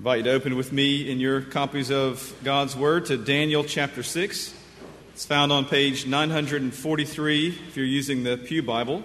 invite you to open with me in your copies of God's Word to Daniel chapter 6. It's found on page 943 if you're using the Pew Bible.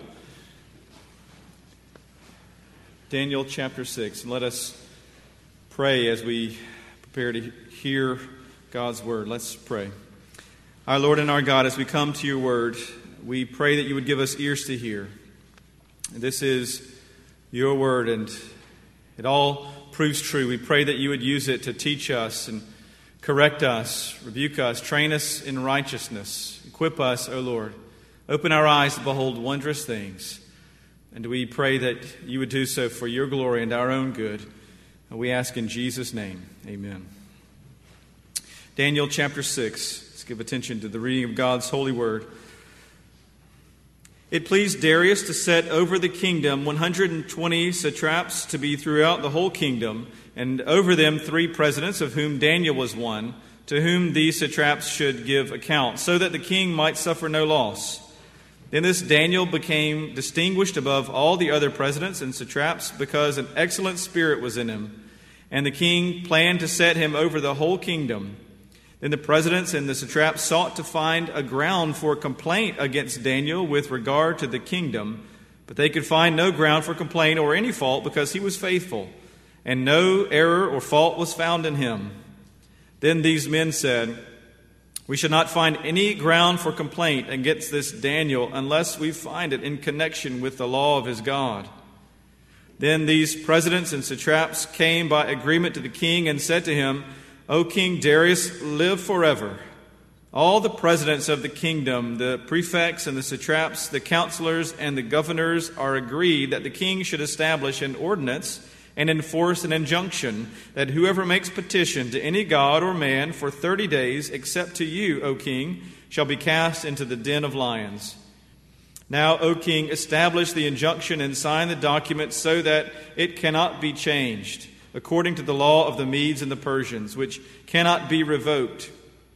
Daniel chapter 6. And let us pray as we prepare to hear God's Word. Let's pray. Our Lord and our God, as we come to your Word, we pray that you would give us ears to hear. This is your Word, and it all proves true. We pray that you would use it to teach us and correct us, rebuke us, train us in righteousness. Equip us, O Lord. Open our eyes to behold wondrous things. And we pray that you would do so for your glory and our own good. And we ask in Jesus' name, amen. Daniel chapter 6. Let's give attention to the reading of God's holy word. It pleased Darius to set over the kingdom 120 satraps to be throughout the whole kingdom, and over them 3 presidents, of whom Daniel was one, to whom these satraps should give account, so that the king might suffer no loss. Then this Daniel became distinguished above all the other presidents and satraps, because an excellent spirit was in him, and the king planned to set him over the whole kingdom. Then the presidents and the satraps sought to find a ground for complaint against Daniel with regard to the kingdom, but they could find no ground for complaint or any fault, because he was faithful, and no error or fault was found in him. Then these men said, "We shall not find any ground for complaint against this Daniel unless we find it in connection with the law of his God." Then these presidents and satraps came by agreement to the king and said to him, "O King Darius, live forever. All the presidents of the kingdom, the prefects and the satraps, the counselors and the governors are agreed that the king should establish an ordinance and enforce an injunction that whoever makes petition to any god or man for 30 days, except to you, O king, shall be cast into the den of lions. Now, O king, establish the injunction and sign the document so that it cannot be changed, according to the law of the Medes and the Persians, which cannot be revoked."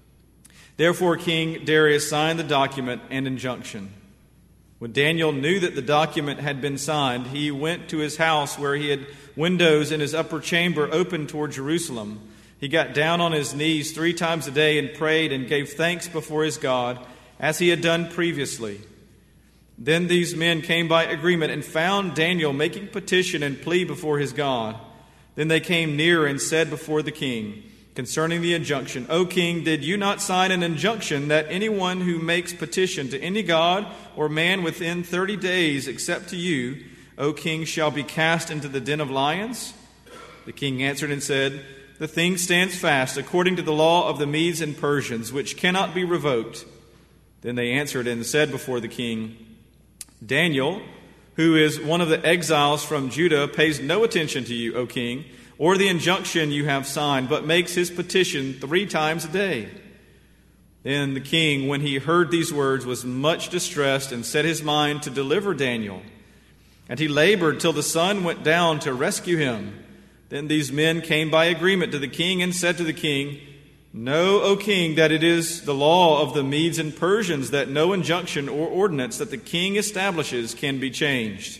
Therefore King Darius signed the document and injunction. When Daniel knew that the document had been signed, he went to his house, where he had windows in his upper chamber open toward Jerusalem. He got down on his knees 3 times a day and prayed and gave thanks before his God, as he had done previously. Then these men came by agreement and found Daniel making petition and plea before his God. Then they came near and said before the king concerning the injunction, "O king, did you not sign an injunction that anyone who makes petition to any god or man within 30 days, except to you, O king, shall be cast into the den of lions?" The king answered and said, "The thing stands fast according to the law of the Medes and Persians, which cannot be revoked." Then they answered and said before the king, "Daniel, who is one of the exiles from Judah, pays no attention to you, O king, or the injunction you have signed, but makes his petition 3 times a day." Then the king, when he heard these words, was much distressed and set his mind to deliver Daniel. And he labored till the sun went down to rescue him. Then these men came by agreement to the king and said to the king, "Know, O king, that it is the law of the Medes and Persians that no injunction or ordinance that the king establishes can be changed."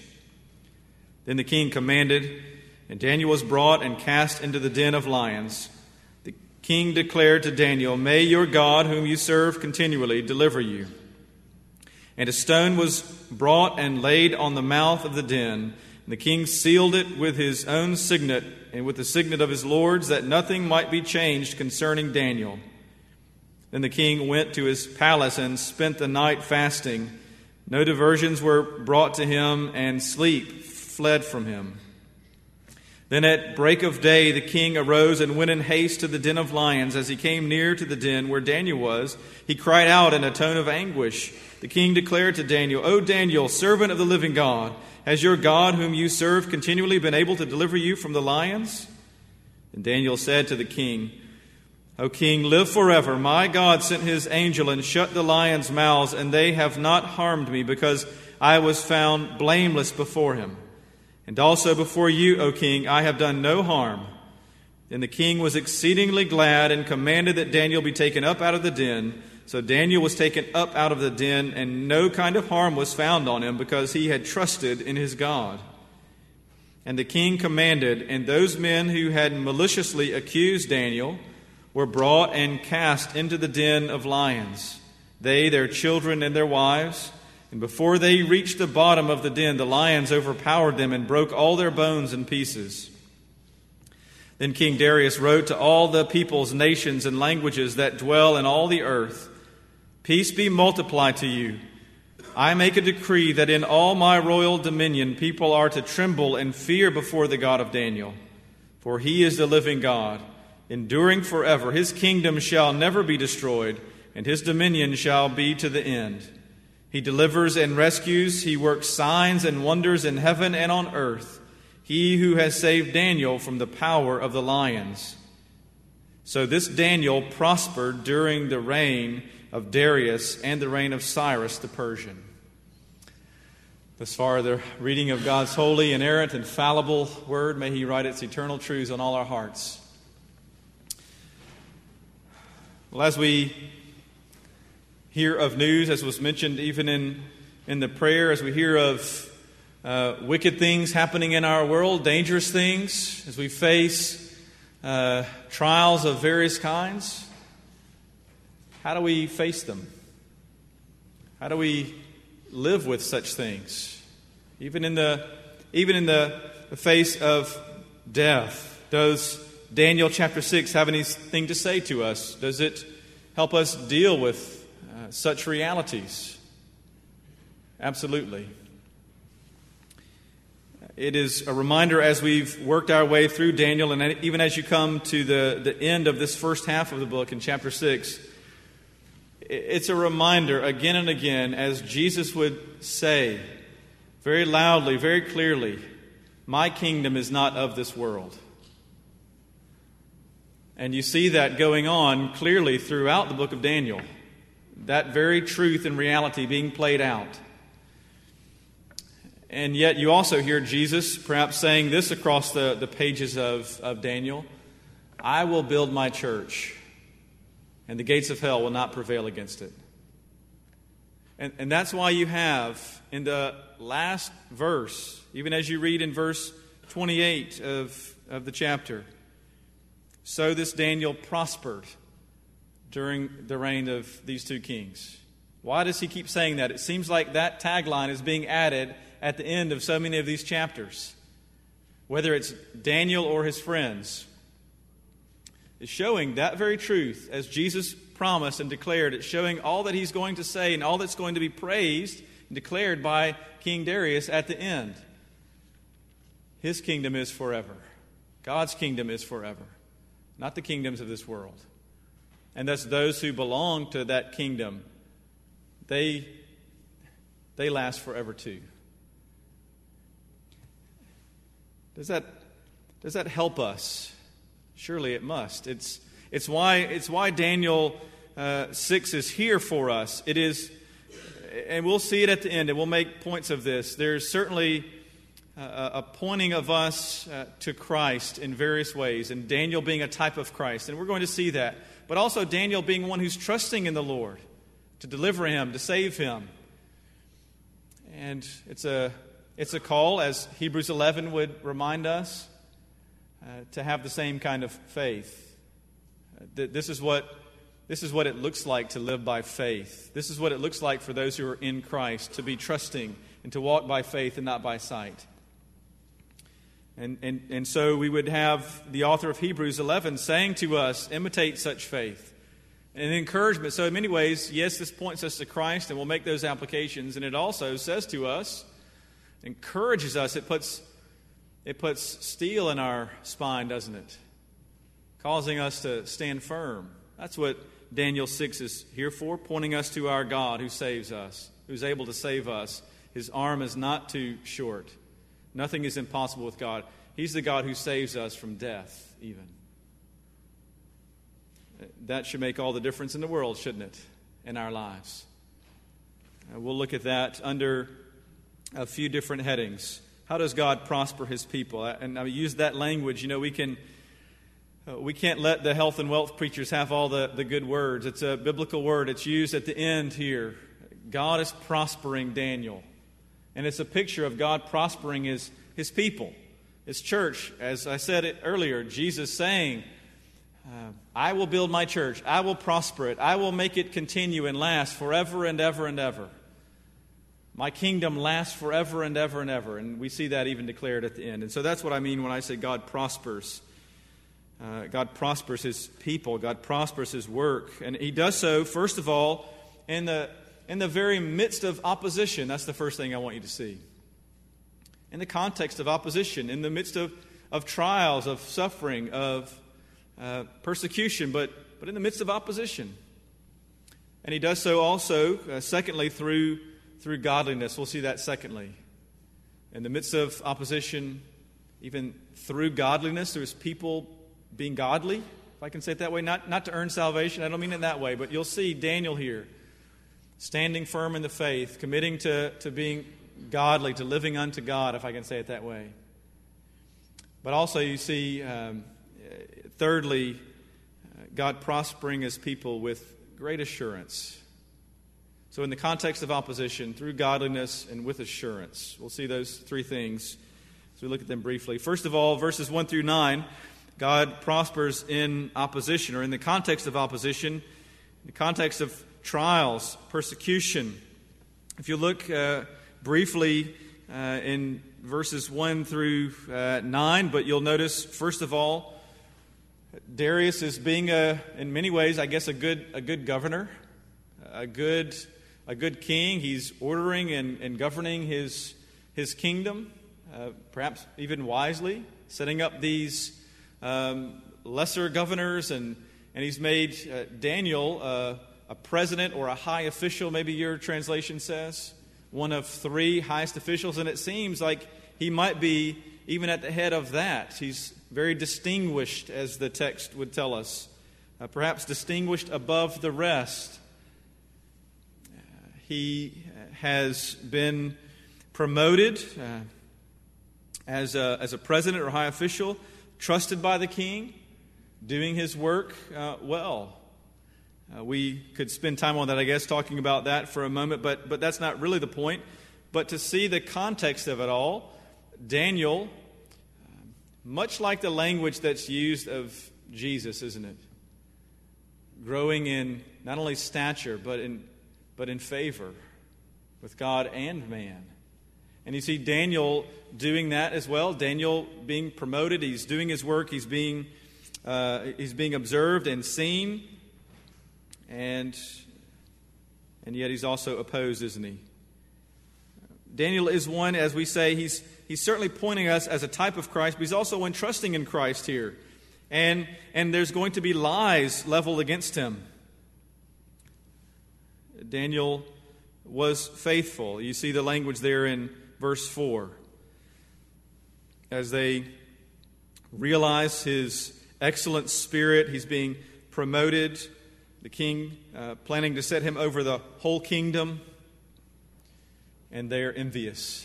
Then the king commanded, and Daniel was brought and cast into the den of lions. The king declared to Daniel, "May your God, whom you serve continually, deliver you." And a stone was brought and laid on the mouth of the den. And the king sealed it with his own signet and with the signet of his lords, that nothing might be changed concerning Daniel. Then the king went to his palace and spent the night fasting. No diversions were brought to him, and sleep fled from him. Then at break of day the king arose and went in haste to the den of lions. As he came near to the den where Daniel was, he cried out in a tone of anguish. The king declared to Daniel, "O Daniel, servant of the living God, has your God, whom you serve, continually been able to deliver you from the lions?" And Daniel said to the king, "O king, live forever. My God sent his angel and shut the lions' mouths, and they have not harmed me, because I was found blameless before him. And also before you, O king, I have done no harm." Then the king was exceedingly glad and commanded that Daniel be taken up out of the den. So Daniel was taken up out of the den, and no kind of harm was found on him, because he had trusted in his God. And the king commanded, and those men who had maliciously accused Daniel were brought and cast into the den of lions, they, their children, and their wives. And before they reached the bottom of the den, the lions overpowered them and broke all their bones in pieces. Then King Darius wrote to all the peoples, nations, and languages that dwell in all the earth, "Peace be multiplied to you. I make a decree that in all my royal dominion people are to tremble and fear before the God of Daniel. For he is the living God, enduring forever. His kingdom shall never be destroyed, and his dominion shall be to the end. He delivers and rescues. He works signs and wonders in heaven and on earth. He who has saved Daniel from the power of the lions." So this Daniel prospered during the reign of Darius and the reign of Cyrus the Persian. Thus far, the reading of God's holy, inerrant, and fallible word. May He write its eternal truths on all our hearts. Well, as we hear of news, as was mentioned even in the prayer, as we hear of wicked things happening in our world, dangerous things, as we face trials of various kinds, how do we face them? How do we live with such things? Even in the face of death, does Daniel chapter 6 have anything to say to us? Does it help us deal with such realities? Absolutely. It is a reminder as we've worked our way through Daniel, and even as you come to the end of this first half of the book in chapter 6, it's a reminder again and again, as Jesus would say very loudly, very clearly, "My kingdom is not of this world." And you see that going on clearly throughout the book of Daniel. That very truth and reality being played out. And yet you also hear Jesus perhaps saying this across the pages of Daniel: "I will build my church, and the gates of hell will not prevail against it." And that's why you have in the last verse, even as you read in verse 28 of the chapter, "So this Daniel prospered during the reign of these two kings." Why does he keep saying that? It seems like that tagline is being added at the end of so many of these chapters. Whether it's Daniel or his friends, is showing that very truth as Jesus promised and declared. It's showing all that he's going to say and all that's going to be praised and declared by King Darius at the end. His kingdom is forever. God's kingdom is forever, not the kingdoms of this world. And thus those who belong to that kingdom, they last forever too. Does that help us? Surely it must. It's why Daniel 6 is here for us. It is, and we'll see it at the end, and we'll make points of this. There's certainly a pointing of us to Christ in various ways, and Daniel being a type of Christ, and we're going to see that. But also Daniel being one who's trusting in the Lord to deliver him, to save him. And it's a call, as Hebrews 11 would remind us, to have the same kind of faith. This is what it looks like to live by faith. This is what it looks like for those who are in Christ, to be trusting and to walk by faith and not by sight. And so we would have the author of Hebrews 11 saying to us, imitate such faith. And encouragement. So in many ways, yes, this points us to Christ, and we'll make those applications. And it also says to us, encourages us. It puts steel in our spine, doesn't it? Causing us to stand firm. That's what Daniel 6 is here for, pointing us to our God who saves us, who's able to save us. His arm is not too short. Nothing is impossible with God. He's the God who saves us from death, even. That should make all the difference in the world, shouldn't it, in our lives? We'll look at that under a few different headings. How does God prosper His people? And I use that language. We can't let the health and wealth preachers have all the good words. It's a biblical word. It's used at the end here. God is prospering Daniel. And it's a picture of God prospering his people. His church, as I said it earlier, Jesus saying, I will build my church. I will prosper it. I will make it continue and last forever and ever and ever. My kingdom lasts forever and ever and ever. And we see that even declared at the end. And so that's what I mean when I say God prospers. God prospers His people. God prospers His work. And He does so, first of all, in the very midst of opposition. That's the first thing I want you to see. In the context of opposition, in the midst of trials, of suffering, of persecution, but in the midst of opposition. And He does so also, secondly, through godliness. We'll see that secondly. In the midst of opposition, even through godliness, there's people being godly, if I can say it that way, not to earn salvation. I don't mean it that way, but you'll see Daniel here, standing firm in the faith, committing to being godly, to living unto God, if I can say it that way. But also you see, thirdly, God prospering His people with great assurance. So in the context of opposition, through godliness and with assurance. We'll see those three things as we look at them briefly. First of all, verses 1 through 9, God prospers in opposition, or in the context of opposition, in the context of trials, persecution. If you look briefly in verses 1 through 9, but you'll notice, first of all, Darius is being, in many ways, I guess, a good governor, a good king. He's ordering and governing his kingdom, perhaps even wisely, setting up these lesser governors, and he's made Daniel a president or a high official, maybe your translation says, one of three highest officials, and it seems like he might be even at the head of that. He's very distinguished, as the text would tell us, perhaps distinguished above the rest. He has been promoted as a president or high official, trusted by the king, doing his work well. We could spend time on that, I guess, talking about that for a moment, but that's not really the point. But to see the context of it all, Daniel, much like the language that's used of Jesus, isn't it? Growing in not only stature, but in favor with God and man. And you see Daniel doing that as well. Daniel being promoted, he's doing his work, he's being observed and seen, and yet he's also opposed, isn't he? Daniel is one, as we say, he's certainly pointing us as a type of Christ, but he's also one trusting in Christ here. And there's going to be lies leveled against him. Daniel was faithful. You see the language there in verse 4. As they realize his excellent spirit, he's being promoted. The king planning to set him over the whole kingdom. And they're envious.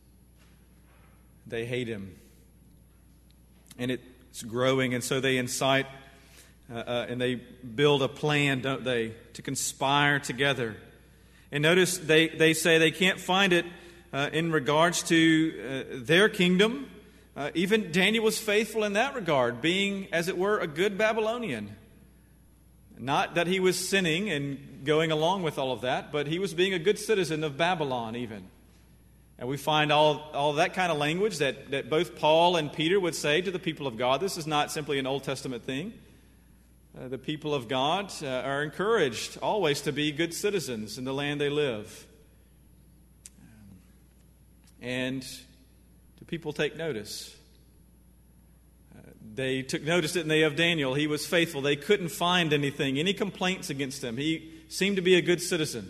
They hate him. And it's growing, and so they incite and they build a plan, don't they, to conspire together. And notice they say they can't find it in regards to their kingdom. Even Daniel was faithful in that regard, being, as it were, a good Babylonian. Not that he was sinning and going along with all of that, but he was being a good citizen of Babylon even. And we find all that kind of language that both Paul and Peter would say to the people of God. This is not simply an Old Testament thing. The people of God are encouraged always to be good citizens in the land they live. And do people take notice? They took notice, didn't they, of Daniel? He was faithful. They couldn't find anything, any complaints against him. He seemed to be a good citizen.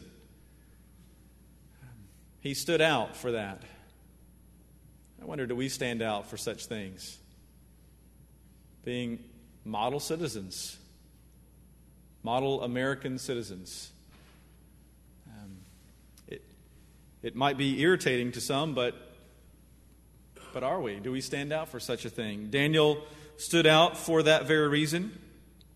He stood out for that. I wonder, do we stand out for such things? Being model citizens, model American citizens. It might be irritating to some, but are we? Do we stand out for such a thing? Daniel stood out for that very reason,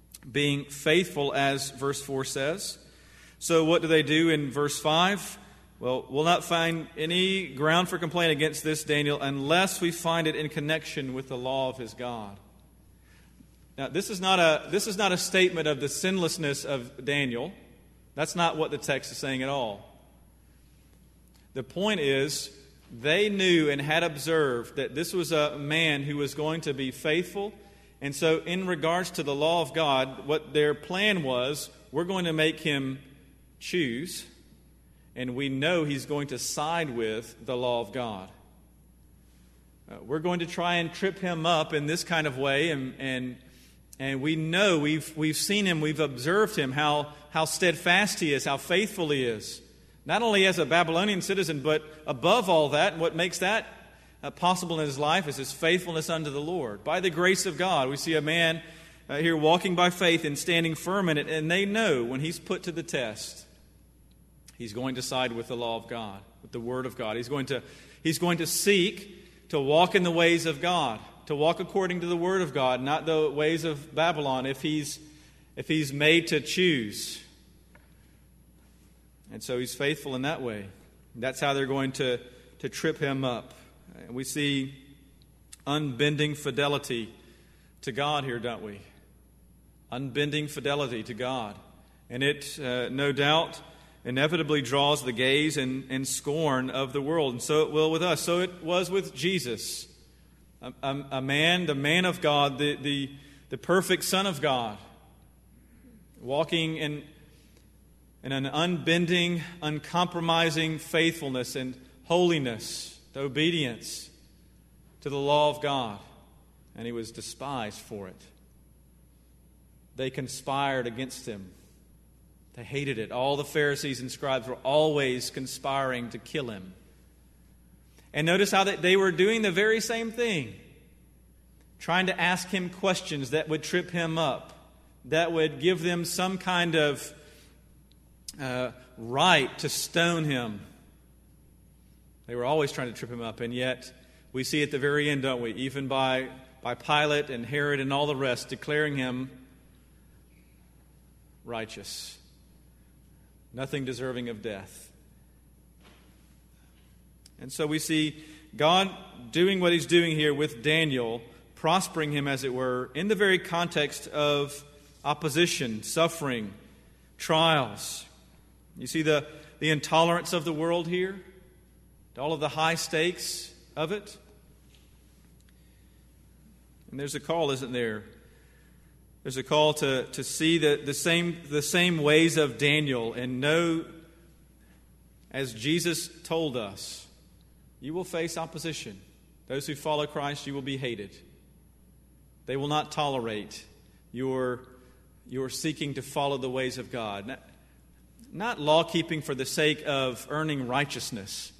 being faithful, as verse 4 says. So what do they do in verse 5? Well, we'll not find any ground for complaint against this Daniel unless we find it in connection with the law of his God. Now, this is not a statement of the sinlessness of Daniel. That's not what the text is saying at all. The point is, they knew and had observed that this was a man who was going to be faithful. And so in regards to the law of God, what their plan was, we're going to make him choose, and we know he's going to side with the law of God. We're going to try and trip him up in this kind of way, and we know, we've seen him, we've observed him, how steadfast he is, how faithful he is. Not only as a Babylonian citizen, but above all that, what makes that possible in his life is his faithfulness unto the Lord. By the grace of God, we see a man here walking by faith and standing firm in it, and they know when he's put to the test, he's going to side with the law of God, with the Word of God. He's going to seek to walk in the ways of God, to walk according to the Word of God, not the ways of Babylon, if he's made to choose. And so he's faithful in that way. That's how they're going to trip him up. And we see unbending fidelity to God here, don't we? Unbending fidelity to God. And it, no doubt, inevitably draws the gaze and scorn of the world. And so it will with us. So it was with Jesus. A man, the man of God, the perfect Son of God, walking in an unbending, uncompromising faithfulness and holiness, to obedience to the law of God. And he was despised for it. They conspired against him. They hated it. All the Pharisees and scribes were always conspiring to kill him. And notice how they were doing the very same thing. Trying to ask him questions that would trip him up. That would give them some kind of right to stone him. They were always trying to trip him up. And yet, we see at the very end, don't we? Even by Pilate and Herod and all the rest, declaring him righteous. Nothing deserving of death. And so we see God doing what he's doing here with Daniel, prospering him, as it were, in the very context of opposition, suffering, trials. You see the intolerance of the world here? All of the high stakes of it? And there's a call, isn't there? There's a call to see the same ways of Daniel and know, as Jesus told us, you will face opposition. Those who follow Christ, you will be hated. They will not tolerate your seeking to follow the ways of God. Not law-keeping for the sake of earning righteousness,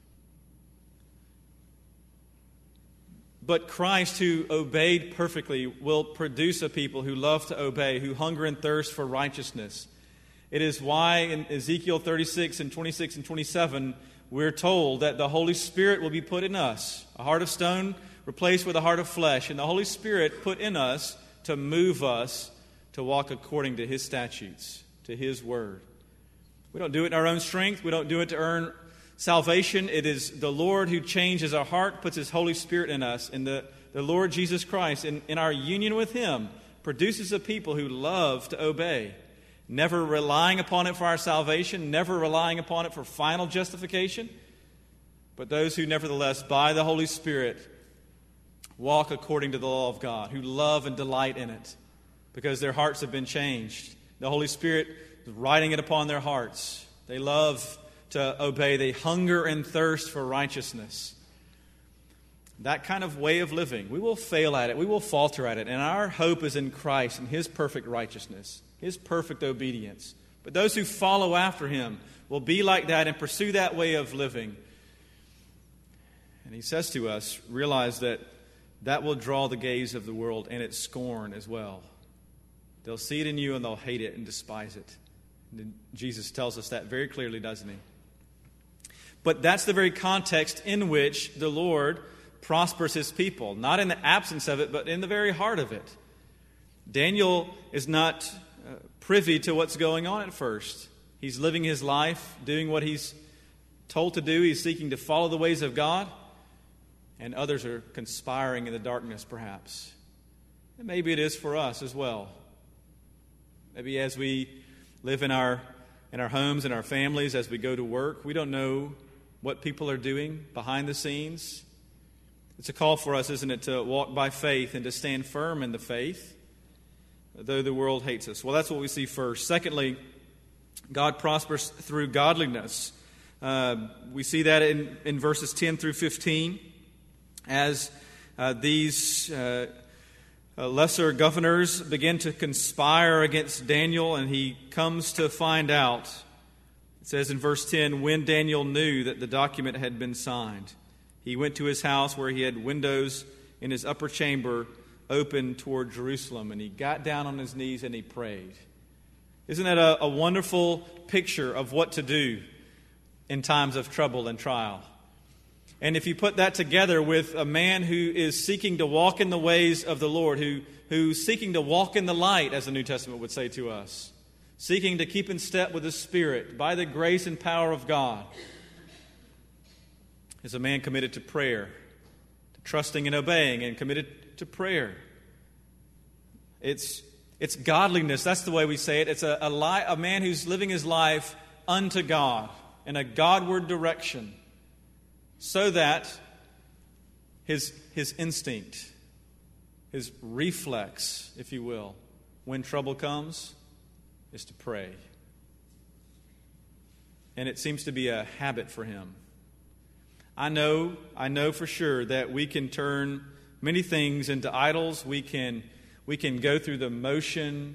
but Christ, who obeyed perfectly, will produce a people who love to obey, who hunger and thirst for righteousness. It is why in Ezekiel 36 and 26 and 27, we're told that the Holy Spirit will be put in us, a heart of stone replaced with a heart of flesh, and the Holy Spirit put in us to move us to walk according to His statutes, to His Word. We don't do it in our own strength. We don't do it to earn salvation. It is the Lord who changes our heart, puts His Holy Spirit in us, and the Lord Jesus Christ, in our union with Him, produces a people who love to obey, never relying upon it for our salvation, never relying upon it for final justification, but those who nevertheless, by the Holy Spirit, walk according to the law of God, who love and delight in it, because their hearts have been changed. The Holy Spirit is writing it upon their hearts. They love to obey. They hunger and thirst for righteousness. That kind of way of living, we will fail at it. We will falter at it. And our hope is in Christ and His perfect righteousness, His perfect obedience. But those who follow after Him will be like that and pursue that way of living. And He says to us, realize that will draw the gaze of the world and its scorn as well. They'll see it in you and they'll hate it and despise it. And Jesus tells us that very clearly, doesn't He? But that's the very context in which the Lord prospers His people. Not in the absence of it, but in the very heart of it. Daniel is not privy to what's going on at first. He's living his life, doing what he's told to do. He's seeking to follow the ways of God. And others are conspiring in the darkness, perhaps. And maybe it is for us as well. Maybe as we live in our homes and our families, as we go to work, we don't know what people are doing behind the scenes. It's a call for us, isn't it, to walk by faith and to stand firm in the faith, though the world hates us. Well, that's what we see first. Secondly, God prospers through godliness. We see that in verses 10 through 15. As these lesser governors begin to conspire against Daniel, and he comes to find out. It says in verse 10, when Daniel knew that the document had been signed, he went to his house where he had windows in his upper chamber open toward Jerusalem, and he got down on his knees and he prayed. Isn't that a wonderful picture of what to do in times of trouble and trial? And if you put that together with a man who is seeking to walk in the ways of the Lord, who's seeking to walk in the light, as the New Testament would say to us, seeking to keep in step with the Spirit by the grace and power of God, is a man committed to prayer, to trusting and obeying, and committed to prayer. It's godliness. That's the way we say it. It's a man who's living his life unto God in a Godward direction, so that his instinct, his reflex, if you will, when trouble comes, is to pray. And it seems to be a habit for him. I know for sure that we can turn many things into idols. We can go through the motion.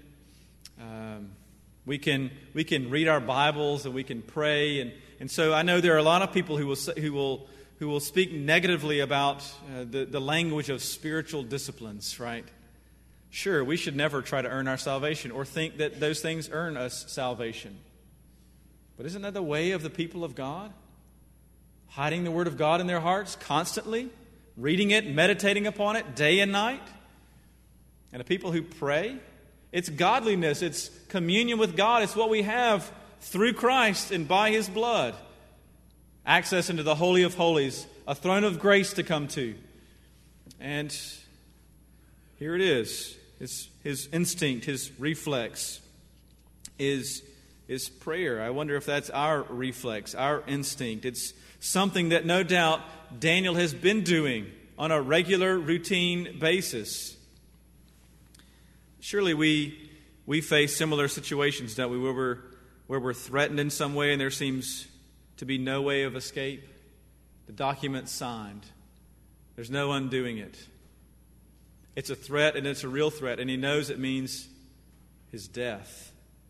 We can read our Bibles and we can pray. And so I know there are a lot of people who will speak negatively about the language of spiritual disciplines, right? Sure, we should never try to earn our salvation or think that those things earn us salvation. But isn't that the way of the people of God? Hiding the Word of God in their hearts constantly, reading it, meditating upon it day and night. And a people who pray, it's godliness, it's communion with God, it's what we have through Christ and by His blood. Access into the Holy of Holies, a throne of grace to come to. And here it is. His instinct, his reflex is prayer. I wonder if that's our reflex, our instinct. It's something that no doubt Daniel has been doing on a regular, routine basis. Surely we face similar situations, don't we, where we're threatened in some way and there seems to be no way of escape. The document's signed. There's no undoing it. It's a threat, and it's a real threat, and he knows it means his death.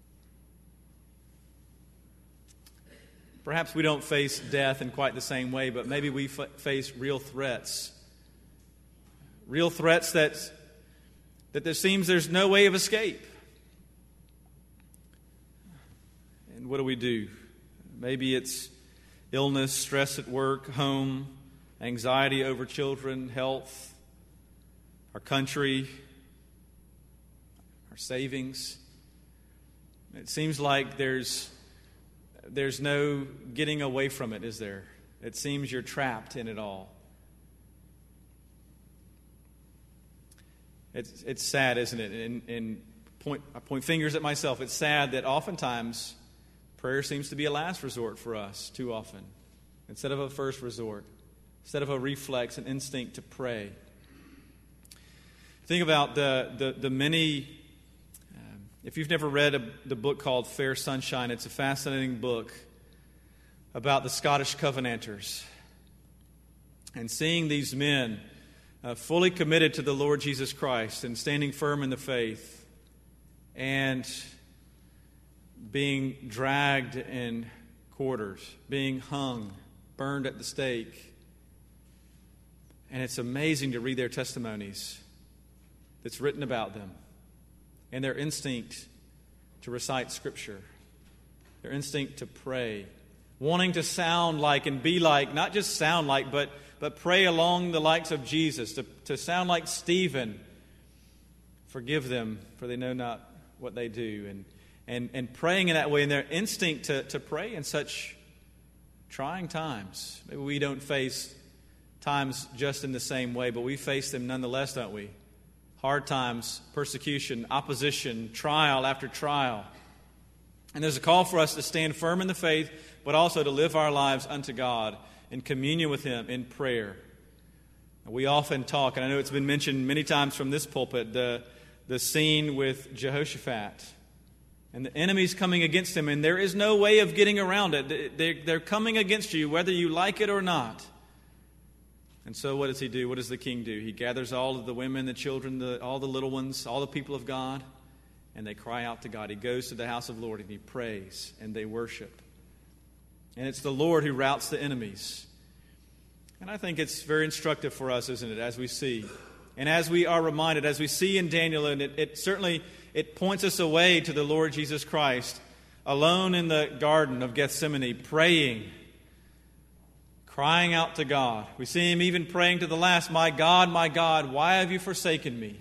Perhaps we don't face death in quite the same way, but maybe we face real threats. Real threats that there seems there's no way of escape. And what do? Maybe it's illness, stress at work, home, anxiety over children, health, our country, our savings. It seems like there's no getting away from it, is there? It seems you're trapped in it all. It's sad, isn't it? And I point fingers at myself. It's sad that oftentimes prayer seems to be a last resort for us too often, instead of a first resort, instead of a reflex, an instinct to pray. Think about the many. If you've never read the book called Fair Sunshine, it's a fascinating book about the Scottish Covenanters and seeing these men fully committed to the Lord Jesus Christ and standing firm in the faith and being dragged in quarters, being hung, burned at the stake. And it's amazing to read their testimonies that's written about them and their instinct to recite Scripture, their instinct to pray, wanting to sound like and be like, not just sound like, but pray along the likes of Jesus, to sound like Stephen. Forgive them, for they know not what they do. And praying in that way, and their instinct to pray in such trying times. Maybe we don't face times just in the same way, but we face them nonetheless, don't we? Hard times, persecution, opposition, trial after trial. And there's a call for us to stand firm in the faith, but also to live our lives unto God in communion with Him in prayer. We often talk, and I know it's been mentioned many times from this pulpit, the scene with Jehoshaphat. And the enemy's coming against him, and there is no way of getting around it. They're coming against you, whether you like it or not. And so what does he do? What does the king do? He gathers all of the women, the children, all the little ones, all the people of God, and they cry out to God. He goes to the house of the Lord, and he prays, and they worship. And it's the Lord who routs the enemies. And I think it's very instructive for us, isn't it, as we see. And as we are reminded, as we see in Daniel, and it certainly points us away to the Lord Jesus Christ, alone in the Garden of Gethsemane, praying, crying out to God. We see him even praying to the last, my God, why have you forsaken me?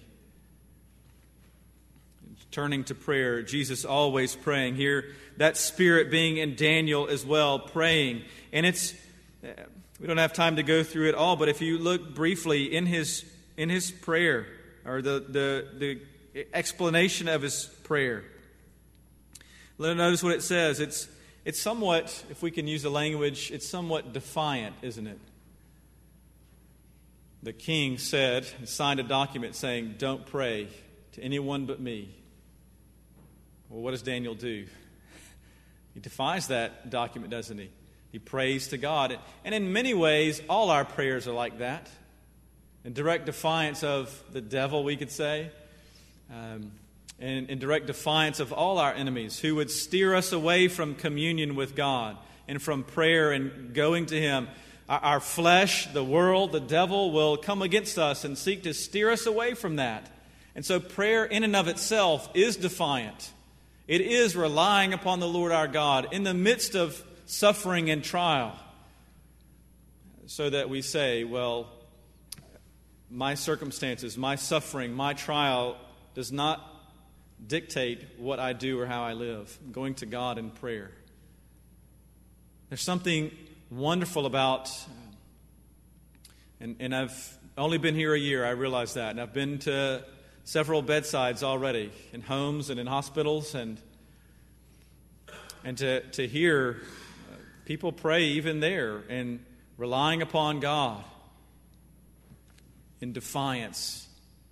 Turning to prayer, Jesus always praying. Here, that spirit being in Daniel as well, praying. And we don't have time to go through it all, but if you look briefly in his prayer, or the explanation of his prayer, notice what it says. It's somewhat, if we can use the language, it's somewhat defiant, isn't it? The king said and signed a document saying, don't pray to anyone but me. Well, what does Daniel do? He defies that document, doesn't he? He prays to God. And in many ways, all our prayers are like that. In direct defiance of the devil, we could say. And in direct defiance of all our enemies who would steer us away from communion with God and from prayer and going to Him. Our flesh, the world, the devil will come against us and seek to steer us away from that. And so prayer in and of itself is defiant. It is relying upon the Lord our God in the midst of suffering and trial. So that we say, well, my circumstances, my suffering, my trial does not dictate what I do or how I live. I'm going to God in prayer. There's something wonderful about, and I've only been here a year, I realize that, and I've been to several bedsides already, in homes and in hospitals, and to hear people pray even there and relying upon God in defiance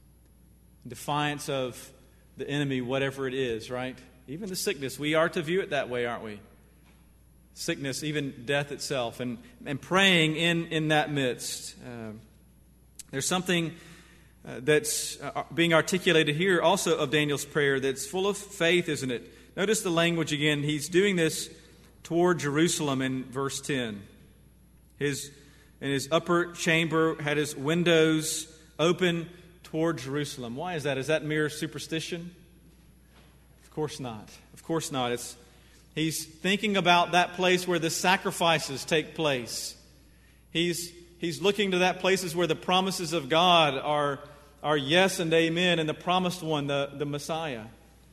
of the enemy, whatever it is, right? Even the sickness, we are to view it that way, aren't we? Sickness, even death itself, and praying in that midst. There's something that's being articulated here also of Daniel's prayer that's full of faith, isn't it? Notice the language again. He's doing this toward Jerusalem in verse 10. In his upper chamber had his windows open toward Jerusalem. Why is that? Is that mere superstition? Of course not. Of course not. He's thinking about that place where the sacrifices take place. He's looking to that places where the promises of God are yes and amen, and the promised one, the Messiah.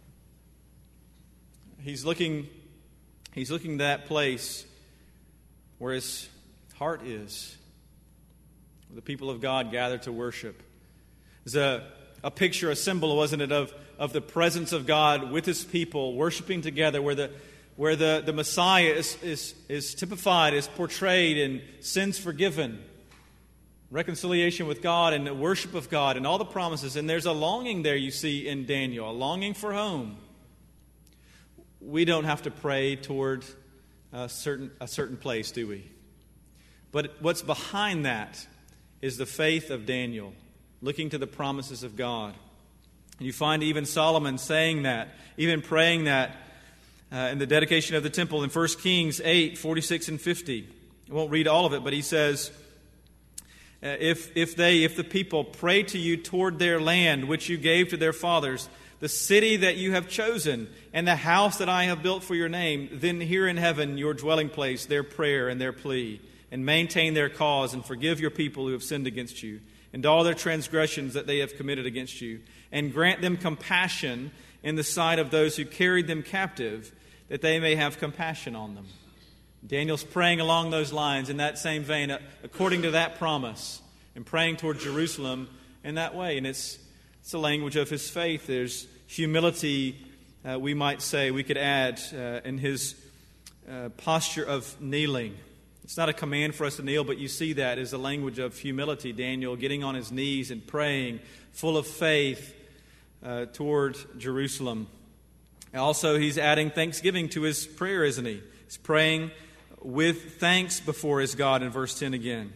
He's looking to that place where his heart is, where the people of God gather to worship. There's a picture, a symbol, wasn't it, of the presence of God with His people worshiping together, where the Messiah is typified, is portrayed in sins forgiven, reconciliation with God, and the worship of God, and all the promises. And there's a longing there, you see, in Daniel, a longing for home. We don't have to pray toward a certain place, do we? But what's behind that is the faith of Daniel, looking to the promises of God. And you find even Solomon saying that, even praying that in the dedication of the temple in 1 Kings 8, 46 and 50. I won't read all of it, but he says, if the people pray to you toward their land, which you gave to their fathers, the city that you have chosen, and the house that I have built for your name, then hear in heaven, your dwelling place, their prayer and their plea, and maintain their cause, and forgive your people who have sinned against you, and all their transgressions that they have committed against you, and grant them compassion in the sight of those who carried them captive, that they may have compassion on them. Daniel's praying along those lines in that same vein, according to that promise, and praying toward Jerusalem in that way. And it's the language of his faith. There's humility, we might say, we could add in his posture of kneeling. It's not a command for us to kneel, but you see that as the language of humility. Daniel getting on his knees and praying, full of faith toward Jerusalem. Also, he's adding thanksgiving to his prayer, isn't he? He's praying with thanks before his God in verse 10 again.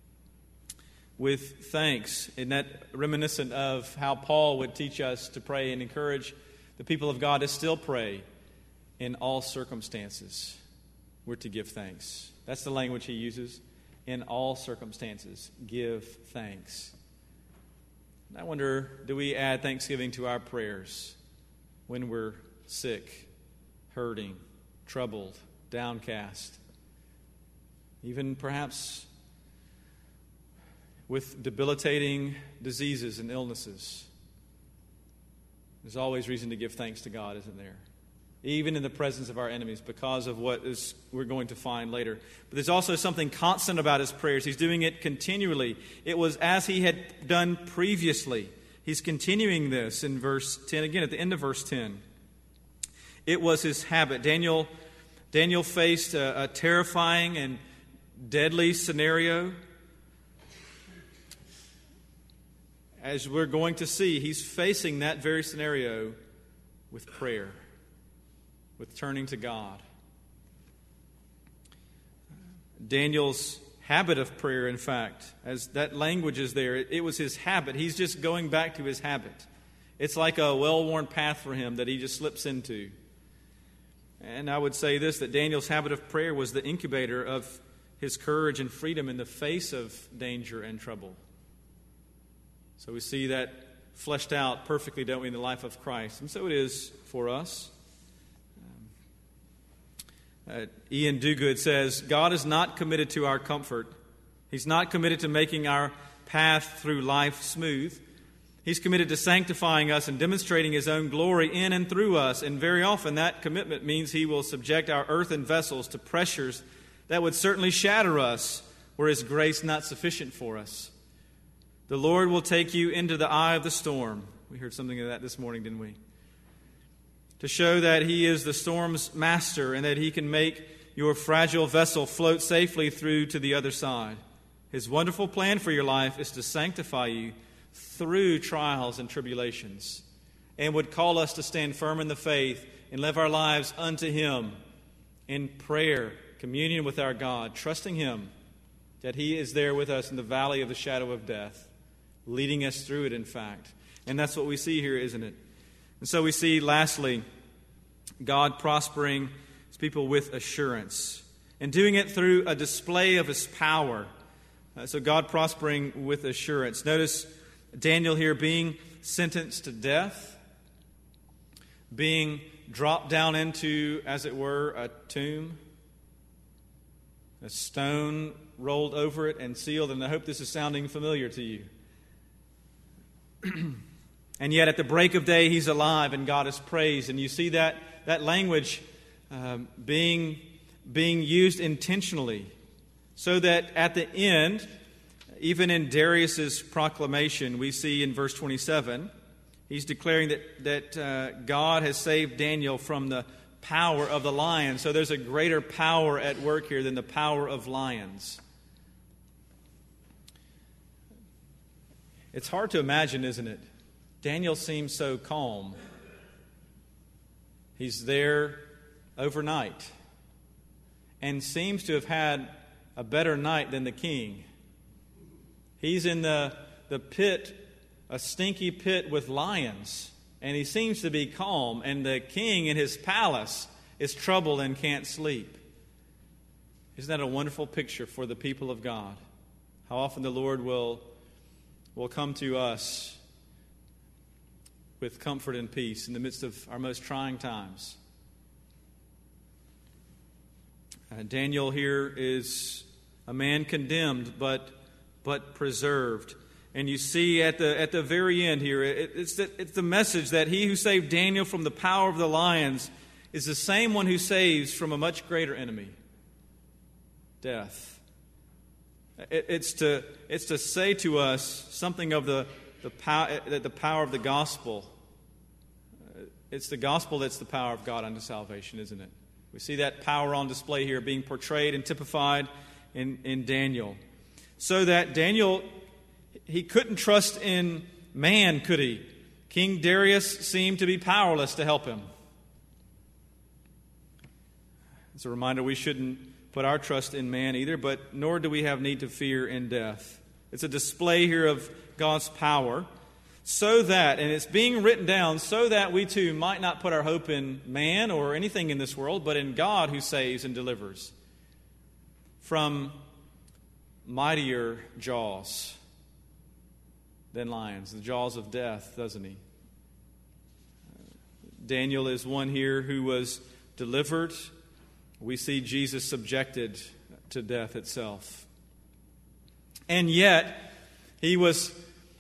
With thanks. Isn't that reminiscent of how Paul would teach us to pray and encourage the people of God to still pray in all circumstances? We're to give thanks. That's the language he uses. In all circumstances, give thanks. And I wonder, do we add thanksgiving to our prayers when we're sick, hurting, troubled, downcast, even perhaps with debilitating diseases and illnesses? There's always reason to give thanks to God, isn't there? Even in the presence of our enemies, because of what we're going to find later. But there's also something constant about his prayers. He's doing it continually. It was as he had done previously. He's continuing this in verse 10, again at the end of verse 10. It was his habit. Daniel faced a terrifying and deadly scenario. As we're going to see, he's facing that very scenario with prayer, with turning to God. Daniel's habit of prayer, in fact, as that language is there, it was his habit. He's just going back to his habit. It's like a well-worn path for him that he just slips into. And I would say this, that Daniel's habit of prayer was the incubator of his courage and freedom in the face of danger and trouble. So we see that fleshed out perfectly, don't we, in the life of Christ. And so it is for us. Ian Duguid says, God is not committed to our comfort. He's not committed to making our path through life smooth. He's committed to sanctifying us and demonstrating His own glory in and through us. And very often that commitment means He will subject our earthen vessels to pressures that would certainly shatter us were His grace not sufficient for us. The Lord will take you into the eye of the storm. We heard something of that this morning, didn't we? To show that He is the storm's master and that He can make your fragile vessel float safely through to the other side. His wonderful plan for your life is to sanctify you through trials and tribulations, and would call us to stand firm in the faith and live our lives unto Him in prayer, communion with our God, trusting Him that He is there with us in the valley of the shadow of death, leading us through it, in fact. And that's what we see here, isn't it? And so we see, lastly, God prospering His people with assurance and doing it through a display of His power. So God prospering with assurance. Notice Daniel here being sentenced to death, being dropped down into, as it were, a tomb, a stone rolled over it and sealed. And I hope this is sounding familiar to you. And yet at the break of day, he's alive and God is praised. And you see that language being used intentionally, so that at the end, even in Darius's proclamation, we see in verse 27, he's declaring that God has saved Daniel from the power of the lion. So there's a greater power at work here than the power of lions. It's hard to imagine, isn't it? Daniel seems so calm. He's there overnight and seems to have had a better night than the king. He's in the pit, a stinky pit with lions, and he seems to be calm, and the king in his palace is troubled and can't sleep. Isn't that a wonderful picture for the people of God? How often the Lord will come to us with comfort and peace in the midst of our most trying times. Daniel here is a man condemned, but preserved. And you see at the very end here, it's the message that He who saved Daniel from the power of the lions is the same one who saves from a much greater enemy. death. It's to say to us something of the power of the gospel. It's the gospel that's the power of God unto salvation, isn't it? We see that power on display here being portrayed and typified in Daniel. So that Daniel, he couldn't trust in man, could he? King Darius seemed to be powerless to help him. It's a reminder we shouldn't put our trust in man either, but nor do we have need to fear in death. It's a display here of God's power, so that, and it's being written down so that we too might not put our hope in man or anything in this world, but in God who saves and delivers from mightier jaws than lions, the jaws of death, doesn't he? Daniel is one here who was delivered. We see Jesus subjected to death itself. And yet, he was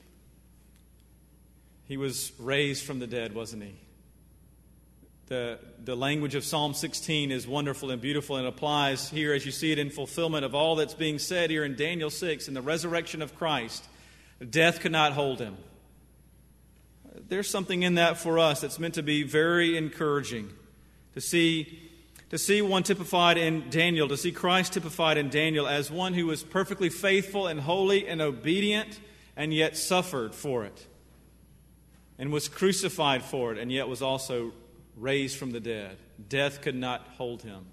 raised from the dead, wasn't he? The language of Psalm 16 is wonderful and beautiful and applies here as you see it in fulfillment of all that's being said here in Daniel 6. In the resurrection of Christ, death could not hold him. There's something in that for us that's meant to be very encouraging. To see one typified in Daniel, to see Christ typified in Daniel as one who was perfectly faithful and holy and obedient and yet suffered for it. And was crucified for it, and yet was also raised from the dead. Death could not hold him.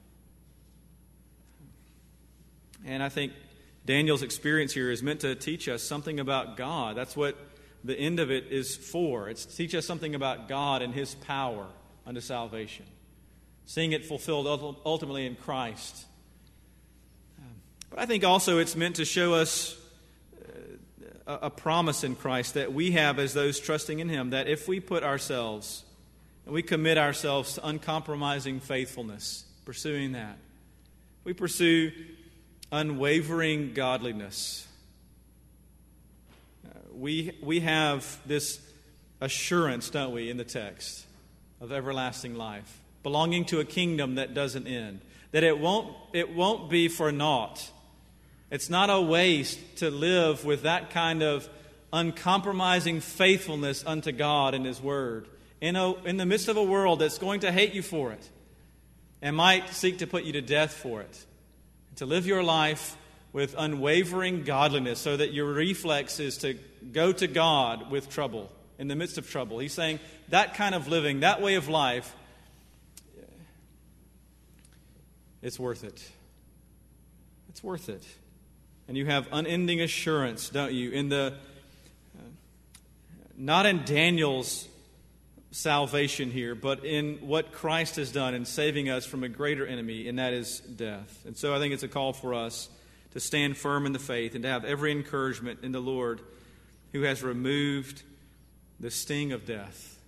And I think Daniel's experience here is meant to teach us something about God. That's what the end of it is for. It's to teach us something about God and His power unto salvation. Seeing it fulfilled ultimately in Christ. But I think also it's meant to show us a promise in Christ that we have as those trusting in Him, that if we put ourselves and we commit ourselves to uncompromising faithfulness, pursuing that, we pursue unwavering godliness, we have this assurance, don't we, in the text of everlasting life, belonging to a kingdom that doesn't end, that it won't be for naught. It's not a waste to live with that kind of uncompromising faithfulness unto God and His Word in the midst of a world that's going to hate you for it and might seek to put you to death for it. To live your life with unwavering godliness so that your reflex is to go to God with trouble, in the midst of trouble. He's saying that kind of living, that way of life, it's worth it. It's worth it. And you have unending assurance, don't you, in not in Daniel's salvation here, but in what Christ has done in saving us from a greater enemy, and that is death. And so I think it's a call for us to stand firm in the faith and to have every encouragement in the Lord who has removed the sting of death,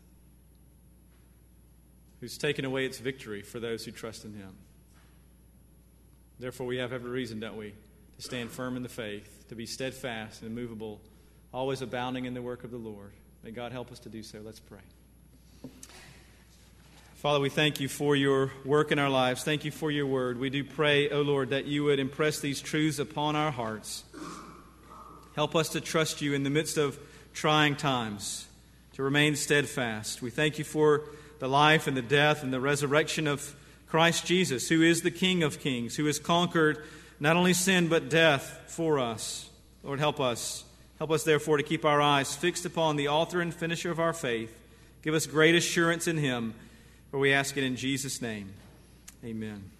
who's taken away its victory for those who trust in Him. Therefore, we have every reason, don't we, to stand firm in the faith, to be steadfast and immovable, always abounding in the work of the Lord. May God help us to do so. Let's pray. Father, we thank You for Your work in our lives. Thank You for Your word. We do pray, O Lord, that You would impress these truths upon our hearts. Help us to trust You in the midst of trying times, to remain steadfast. We thank You for the life and the death and the resurrection of Christ Jesus, who is the King of kings, who has conquered not only sin but death for us. Lord, help us. Help us, therefore, to keep our eyes fixed upon the author and finisher of our faith. Give us great assurance in Him, for we ask it in Jesus' name. Amen.